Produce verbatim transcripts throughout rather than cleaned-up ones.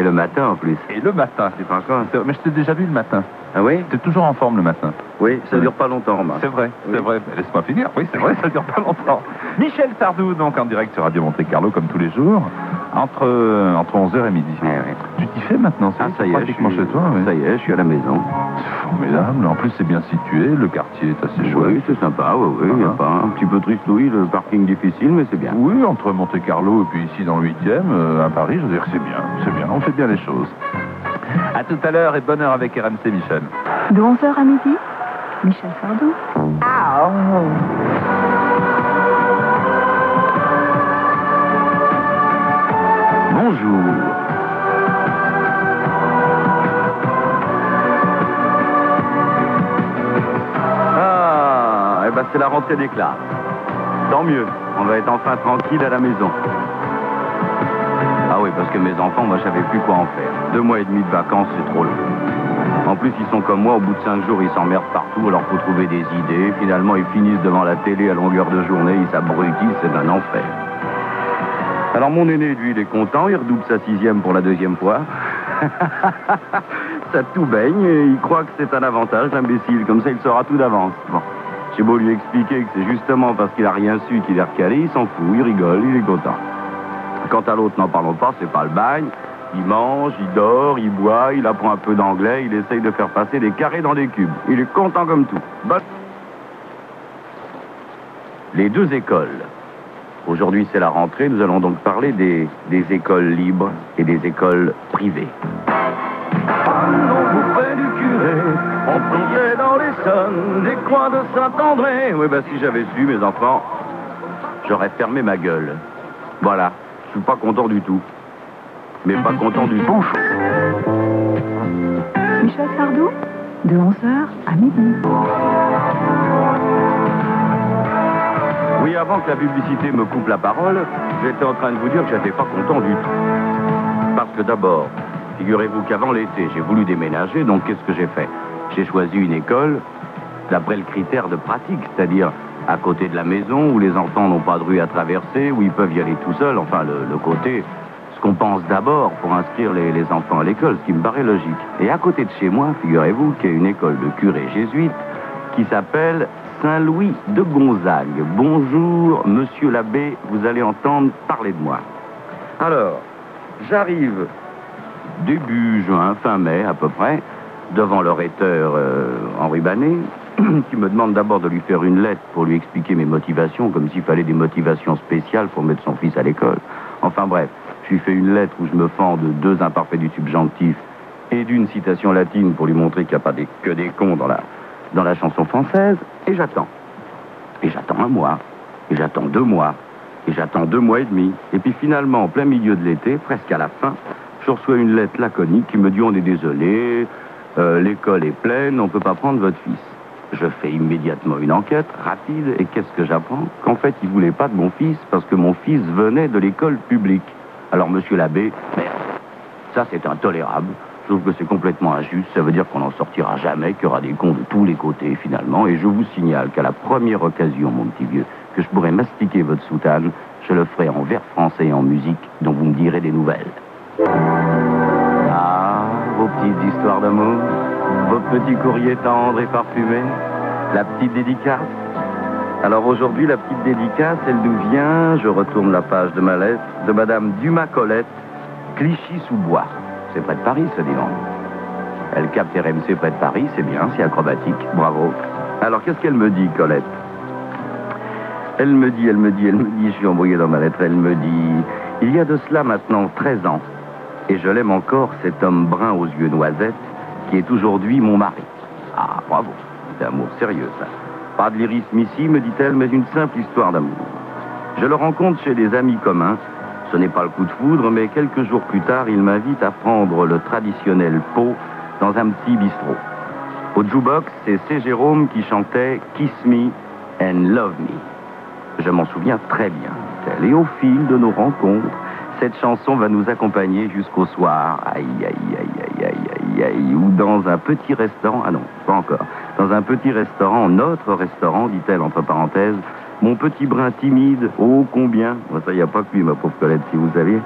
Et le matin en plus. Et le matin. C'est pas encore. Mais je t'ai déjà vu le matin. Ah oui? T'es toujours en forme le matin. Oui, ça dure pas longtemps, Romain. C'est vrai, oui. c'est vrai. Laisse-moi finir. Oui, c'est vrai, ça dure pas longtemps. Michel Sardou, donc en direct sur Radio Monte Carlo, comme tous les jours, entre, euh, entre onze heures et midi. Eh oui. Tu t'y fais maintenant, Ah, ça y est, pratiquement je suis... chez toi. Oui. Ça y est, je suis à la maison. C'est formidable. En plus, c'est bien situé. Le quartier est assez chouette. Oui, c'est sympa, oui, oui. Il y a pas un petit peu triste, oui, le parking difficile, mais c'est bien. Oui, entre Monte Carlo et puis ici dans le huitième, euh, à Paris, je veux dire que c'est bien. C'est bien, on fait bien les choses. À tout à l'heure et bonne heure avec R M C, Michel. De onze heures à midi, Michel Sardou. Ah, oh. Bonjour. Ah, eh ben c'est la rentrée des classes. Tant mieux, on va être enfin tranquille à la maison. Ah oui, parce que mes enfants, moi, je savais plus quoi en faire. Deux mois et demi de vacances, c'est trop long. En plus, ils sont comme moi, au bout de cinq jours, ils s'emmerdent partout, alors faut trouver des idées. Finalement, ils finissent devant la télé à longueur de journée, ils s'abrutissent, c'est un enfer. Alors mon aîné, lui, il est content, il redouble sa sixième pour la deuxième fois. Ça tout baigne, et il croit que c'est un avantage, l'imbécile, comme ça il saura tout d'avance. Bon, j'ai beau lui expliquer que c'est justement parce qu'il a rien su qu'il est recalé, il s'en fout, il rigole, il est content. Quant à l'autre, n'en parlons pas, c'est pas le bagne. Il mange, il dort, il boit, il apprend un peu d'anglais, il essaye de faire passer des carrés dans des cubes. Il est content comme tout. Bon. Les deux écoles. Aujourd'hui, c'est la rentrée. Nous allons donc parler des, des écoles libres et des écoles privées. Allons auprès du curé, on plongeait dans les sonnes des coins de Saint-André. Oui, ben si j'avais su, mes enfants, j'aurais fermé ma gueule. Voilà, je suis pas content du tout. Mais pas content du tout. Michel Sardou, de onze heures à midi. Oui, avant que la publicité me coupe la parole, j'étais en train de vous dire que j'étais pas content du tout. Parce que d'abord, figurez-vous qu'avant l'été, j'ai voulu déménager, donc qu'est-ce que j'ai fait? J'ai choisi une école d'après le critère de pratique, c'est-à-dire à côté de la maison, où les enfants n'ont pas de rue à traverser, où ils peuvent y aller tout seuls, enfin le, le côté... qu'on pense d'abord pour inscrire les, les enfants à l'école, ce qui me paraît logique. Et à côté de chez moi, figurez-vous qu'il y a une école de curés jésuites qui s'appelle Saint-Louis de Gonzague. Bonjour, monsieur l'abbé, vous allez entendre parler de moi. Alors, j'arrive début juin, fin mai à peu près, devant le recteur euh, Henri Banet, qui me demande d'abord de lui faire une lettre pour lui expliquer mes motivations, comme s'il fallait des motivations spéciales pour mettre son fils à l'école. Enfin bref. Je lui fais une lettre où je me fends de deux imparfaits du subjonctif et d'une citation latine pour lui montrer qu'il n'y a pas des, que des cons dans la, dans la chanson française. Et j'attends. Et j'attends un mois. Et j'attends deux mois. Et j'attends deux mois et demi. Et puis finalement, en plein milieu de l'été, presque à la fin, je reçois une lettre laconique qui me dit « On est désolé, euh, l'école est pleine, on ne peut pas prendre votre fils ». Je fais immédiatement une enquête rapide. Et qu'est-ce que j'apprends? Qu'en fait, il ne voulait pas de mon fils parce que mon fils venait de l'école publique. Alors, monsieur l'abbé, merde, ça c'est intolérable. Je trouve que c'est complètement injuste. Ça veut dire qu'on n'en sortira jamais, qu'il y aura des cons de tous les côtés, finalement. Et je vous signale qu'à la première occasion, mon petit vieux, que je pourrai mastiquer votre soutane, je le ferai en vers français et en musique, dont vous me direz des nouvelles. Ah, vos petites histoires d'amour, vos petits courriers tendres et parfumés, la petite dédicace. Alors aujourd'hui, la petite dédicace, elle nous vient, je retourne la page de ma lettre, de Madame Dumas-Colette, Clichy-sous-Bois. C'est près de Paris, ça dit donc. Elle capte R M C près de Paris, c'est bien, c'est acrobatique, bravo. Alors qu'est-ce qu'elle me dit, Colette? Elle me dit, elle me dit, elle me dit, je suis envoyé dans ma lettre, elle me dit, il y a de cela maintenant treize ans, et je l'aime encore, cet homme brun aux yeux noisettes, qui est aujourd'hui mon mari. Ah, bravo, c'est un amour sérieux, ça. Pas de lyrisme ici, me dit-elle, mais une simple histoire d'amour. Je le rencontre chez des amis communs. Ce n'est pas le coup de foudre, mais quelques jours plus tard, il m'invite à prendre le traditionnel pot dans un petit bistrot. Au jukebox, c'est C. Jérôme qui chantait « Kiss me and love me ». Je m'en souviens très bien, dit-elle. Et au fil de nos rencontres, cette chanson va nous accompagner jusqu'au soir. Aïe, aïe, aïe, aïe, aïe, aïe, aïe. Ou dans un petit restaurant. Ah non, pas encore. Dans un petit restaurant, notre restaurant, dit-elle entre parenthèses, mon petit brin timide, oh combien. Bon, ça, il n'y a pas que lui, ma pauvre Colette, si vous saviez.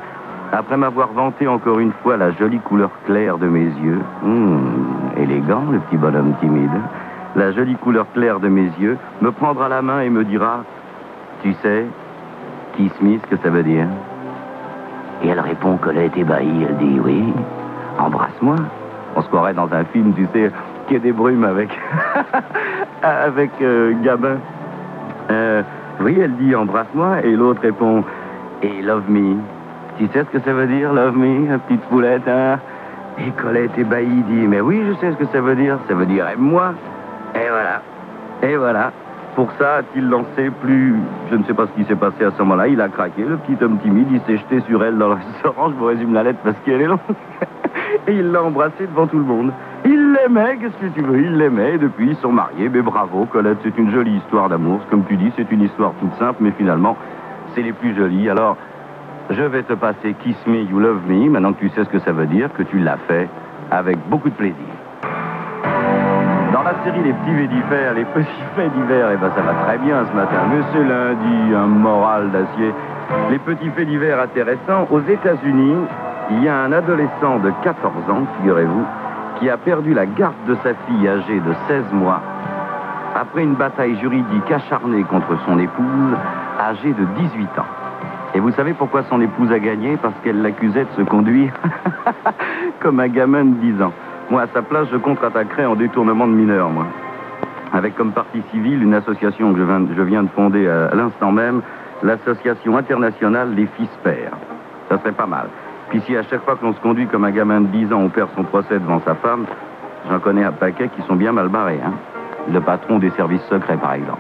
Après m'avoir vanté encore une fois la jolie couleur claire de mes yeux, hum, élégant le petit bonhomme timide, la jolie couleur claire de mes yeux, me prendra la main et me dira, tu sais, Kiss me, ce que ça veut dire? Et elle répond qu'elle est ébahie, elle dit, oui, embrasse-moi. On se croirait dans un film, tu sais, Quai des Brumes avec, avec euh, Gabin. Euh, oui, elle dit, embrasse-moi, et l'autre répond, et love me. Tu sais ce que ça veut dire, love me, la petite poulette, hein? Et Colette ébahie dit, mais oui, je sais ce que ça veut dire. Ça veut dire, aime-moi. Et voilà. Et voilà. Pour ça, a-t-il lancé plus... Je ne sais pas ce qui s'est passé à ce moment-là. Il a craqué, le petit homme timide. Il s'est jeté sur elle dans le restaurant. Je vous résume la lettre parce qu'elle est longue. Et il l'a embrassée devant tout le monde. Il l'aimait, qu'est-ce que tu veux? Il l'aimait. Et depuis, ils sont mariés. Mais bravo, Colette, c'est une jolie histoire d'amour. Comme tu dis, c'est une histoire toute simple. Mais finalement, c'est les plus jolies. Alors... je vais te passer Kiss Me, You Love Me, maintenant que tu sais ce que ça veut dire, que tu l'as fait avec beaucoup de plaisir. Dans la série Les petits faits divers, les petits faits divers, eh ben ça va très bien ce matin, mais c'est lundi, un moral d'acier. Les petits faits divers intéressants, aux États-Unis, il y a un adolescent de quatorze ans, figurez-vous, qui a perdu la garde de sa fille âgée de seize mois, après une bataille juridique acharnée contre son épouse, âgée de dix-huit ans. Et vous savez pourquoi son épouse a gagné? Parce qu'elle l'accusait de se conduire comme un gamin de dix ans. Moi, à sa place, je contre-attaquerais en détournement de mineurs, moi. Avec comme partie civile une association que je viens, je viens de fonder à, à l'instant même, l'Association internationale des fils-pères. Ça serait pas mal. Puis si à chaque fois que l'on se conduit comme un gamin de dix ans, on perd son procès devant sa femme, j'en connais un paquet qui sont bien mal barrés, hein. Le patron des services secrets, par exemple.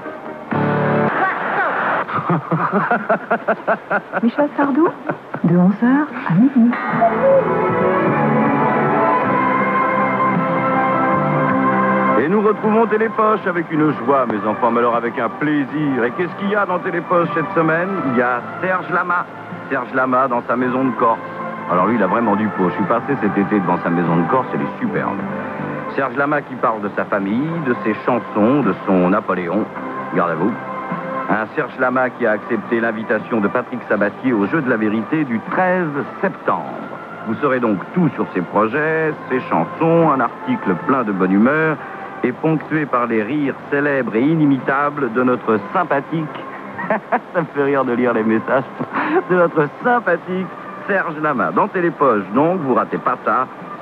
Michel Sardou, de onze heures à midi. Et nous retrouvons Télépoche avec une joie, mes enfants, mais alors avec un plaisir. Et qu'est-ce qu'il y a dans Télépoche cette semaine? Il y a Serge Lama. Serge Lama dans sa maison de Corse. Alors lui, il a vraiment du pot. Je suis passé cet été devant sa maison de Corse, elle est superbe. Serge Lama qui parle de sa famille, de ses chansons, de son Napoléon. Regardez-vous. Un Serge Lama qui a accepté l'invitation de Patrick Sabatier au Jeu de la Vérité du treize septembre. Vous saurez donc tout sur ses projets, ses chansons, un article plein de bonne humeur et ponctué par les rires célèbres et inimitables de notre sympathique, ça me fait rire de lire les messages, de notre sympathique Serge Lama. Dans Télépoche, donc, vous ratez pas ça.